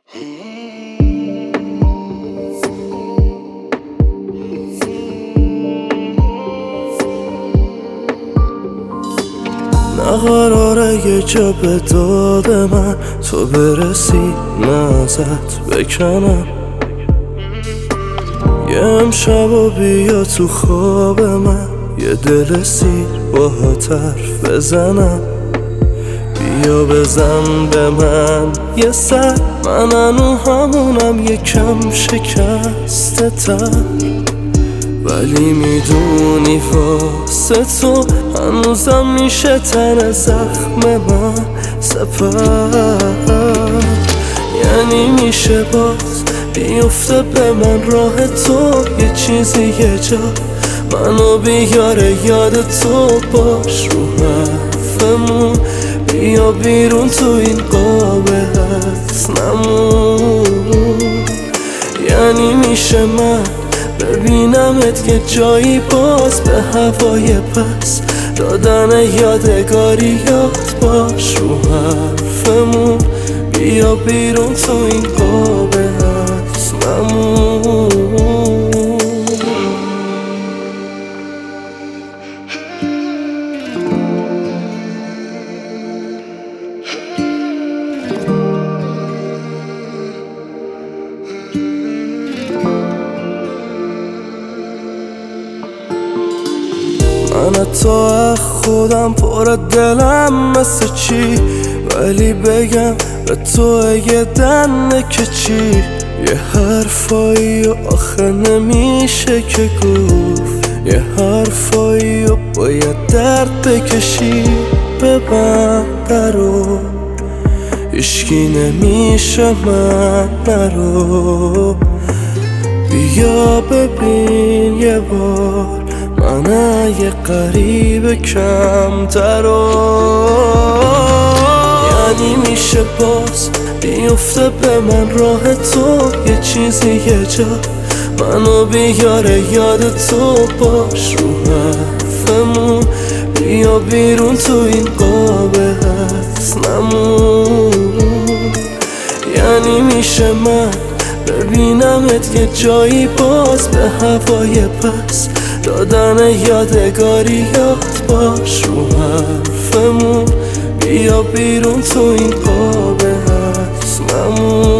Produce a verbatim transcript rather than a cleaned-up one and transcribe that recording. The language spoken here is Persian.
نه قراره یه جا به داد من تو برسی، نه ازت بکنم. یه امشب و بیا تو خواب من، یه دل سیر باهات حرف بزنم. بیا بزن به من یه سر، من هنو همونم یکم شکسته تر، ولی میدونی واسه تو هنوزم میشه تن زخم من سپر. یعنی میشه باز بیفته به من راه تو، یه چیزی یه جا منو بیاره یاد تو باش. رو حرفمون بیا بیرون تو این قاب حسنمون. یعنی میشه من ببینمت که جایی باز به هوای پس دادن یادگاری یاد باش. رو حرفمون بیا بیرون تو این قاب حسنمون. من تا خودم پر دلم مثل چی، ولی بگم به تو یه دنه که چی. یه حرفایی و آخه نمیشه که گفت، یه حرفایی و باید درد بکشی. ببند درو هیچکی نمیشه من نرو. بیا ببین یه بار من یه قریب کمترو. یعنی میشه باز بیفته به من راه تو، یه چیزی یه جا منو بیاره یاد تو باش. رو حرفمون بیا بیرون تو این قاب حسنمون. یعنی میشه من ببینمت که جایی باز به هوای پس دادن یادگاری یاد باش. رو حرفمون بیا بیرون تو این قاب حسنمون.